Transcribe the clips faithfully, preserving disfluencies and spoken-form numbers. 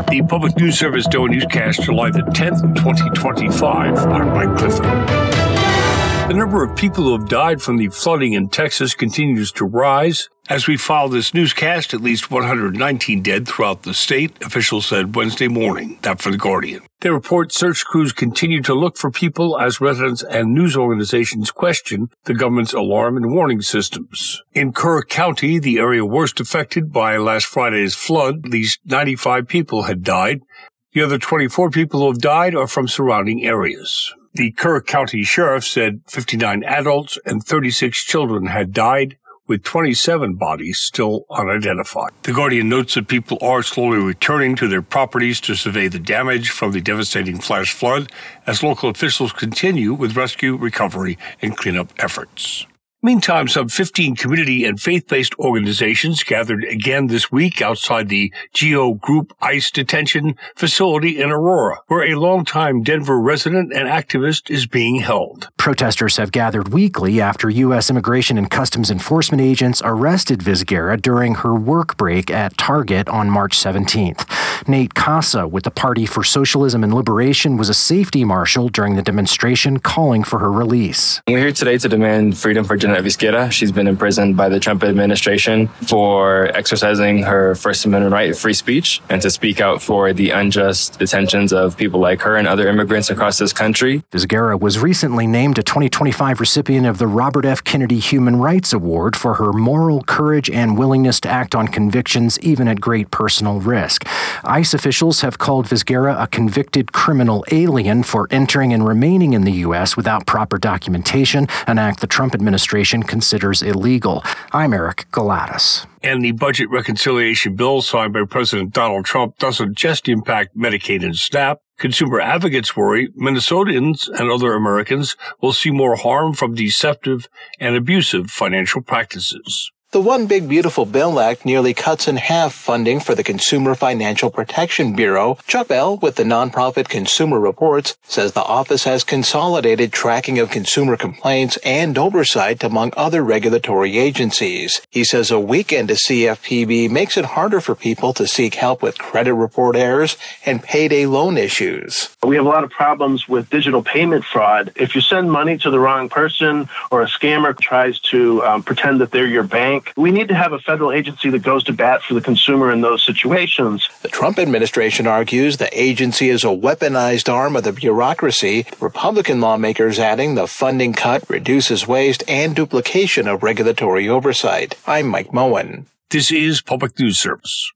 The Public News Service D O A Newscast, July the tenth, twenty twenty-five. I'm Mike Clifford. The number of people who have died from the flooding in Texas continues to rise. As we file this newscast, at least one hundred nineteen dead throughout the state, officials said Wednesday morning. That for The Guardian. They report search crews continue to look for people as residents and news organizations question the government's alarm and warning systems. In Kerr County, the area worst affected by last Friday's flood, at least ninety-five people had died. The other twenty-four people who have died are from surrounding areas. The Kerr County Sheriff said fifty-nine adults and thirty-six children had died, with twenty-seven bodies still unidentified. The Guardian notes that people are slowly returning to their properties to survey the damage from the devastating flash flood as local officials continue with rescue, recovery, and cleanup efforts. Meantime, some fifteen community and faith-based organizations gathered again this week outside the Geo Group ICE detention facility in Aurora, where a longtime Denver resident and activist is being held. Protesters have gathered weekly after U S Immigration and Customs Enforcement agents arrested Vizgara during her work break at Target on March seventeenth. Nate Casa, with the Party for Socialism and Liberation, was a safety marshal during the demonstration calling for her release. We're here today to demand freedom for Jeanette Vizquera. She's been imprisoned by the Trump administration for exercising her First Amendment right of free speech and to speak out for the unjust detentions of people like her and other immigrants across this country. Vizquera was recently named a twenty twenty-five recipient of the Robert F. Kennedy Human Rights Award for her moral courage and willingness to act on convictions even at great personal risk. ICE officials have called Vizquera a convicted criminal alien for entering and remaining in the U S without proper documentation, an act the Trump administration considers illegal. I'm Eric Galatas. And the budget reconciliation bill signed by President Donald Trump doesn't just impact Medicaid and SNAP. Consumer advocates worry Minnesotans and other Americans will see more harm from deceptive and abusive financial practices. The One Big Beautiful Bill Act nearly cuts in half funding for the Consumer Financial Protection Bureau. Chuck Bell, with the nonprofit Consumer Reports, says the office has consolidated tracking of consumer complaints and oversight among other regulatory agencies. He says a week into C F P B makes it harder for people to seek help with credit report errors and payday loan issues. We have a lot of problems with digital payment fraud. If you send money to the wrong person or a scammer tries to um, pretend that they're your bank, we need to have a federal agency that goes to bat for the consumer in those situations. The Trump administration argues the agency is a weaponized arm of the bureaucracy. Republican lawmakers adding the funding cut reduces waste and duplication of regulatory oversight. I'm Mike Moen. This is Public News Service.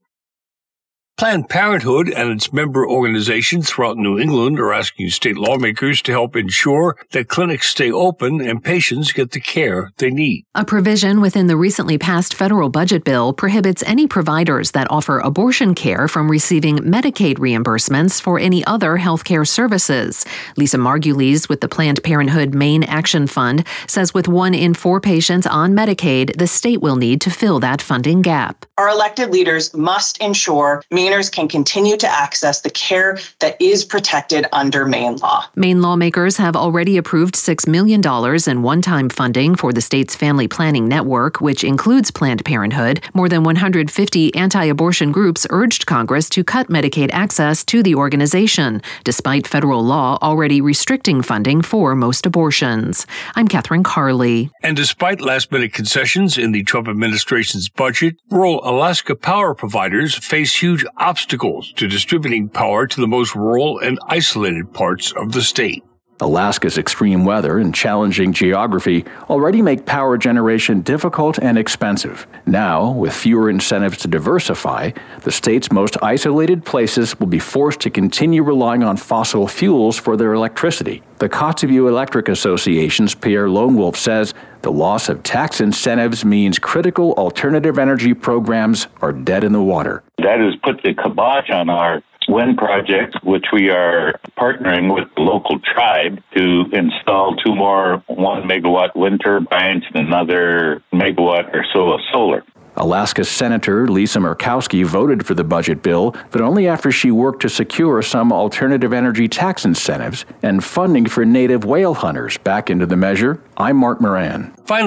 Planned Parenthood and its member organizations throughout New England are asking state lawmakers to help ensure that clinics stay open and patients get the care they need. A provision within the recently passed federal budget bill prohibits any providers that offer abortion care from receiving Medicaid reimbursements for any other health care services. Lisa Margulies with the Planned Parenthood Maine Action Fund says with one in four patients on Medicaid, the state will need to fill that funding gap. Our elected leaders must ensure Mainers can continue to access the care that is protected under Maine law. Maine lawmakers have already approved six million dollars in one-time funding for the state's family planning network, which includes Planned Parenthood. More than one hundred fifty anti-abortion groups urged Congress to cut Medicaid access to the organization, despite federal law already restricting funding for most abortions. I'm Catherine Carley. And despite last-minute concessions in the Trump administration's budget, rural Alaska power providers face huge obstacles to distributing power to the most rural and isolated parts of the state. Alaska's extreme weather and challenging geography already make power generation difficult and expensive. Now, with fewer incentives to diversify, the state's most isolated places will be forced to continue relying on fossil fuels for their electricity. The Kotzebue Electric Association's Pierre Lone Wolf says the loss of tax incentives means critical alternative energy programs are dead in the water. That has put the kibosh on our wind project, which we are partnering with the local tribe to install two more one megawatt wind turbines and another megawatt or so of solar. Alaska Senator Lisa Murkowski voted for the budget bill, but only after she worked to secure some alternative energy tax incentives and funding for native whale hunters back into the measure. I'm Mark Moran. Finally,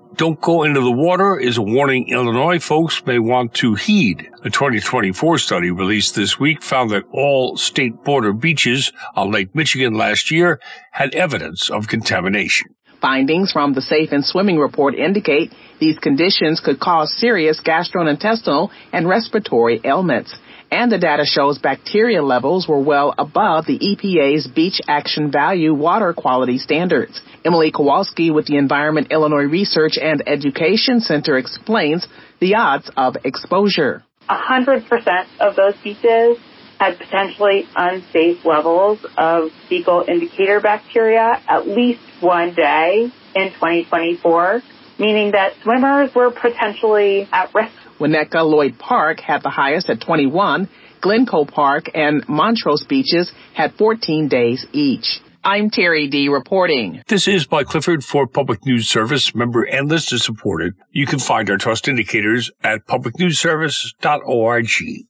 Don't go into the water is a warning Illinois folks may want to heed. A twenty twenty-four study released this week found that all state border beaches on Lake Michigan last year had evidence of contamination. Findings from the Safe and Swimming Report indicate these conditions could cause serious gastrointestinal and respiratory ailments. And the data shows bacteria levels were well above the E P A's Beach Action Value water quality standards. Emily Kowalski with the Environment Illinois Research and Education Center explains the odds of exposure. one hundred percent of those beaches had potentially unsafe levels of fecal indicator bacteria at least one day in twenty twenty-four, meaning that swimmers were potentially at risk. Winnetka Lloyd Park had the highest at twenty-one. Glencoe Park and Montrose beaches had fourteen days each. I'm Terry D. reporting. This is by Clifford for Public News Service, member and listener supported. You can find our trust indicators at public news service dot org.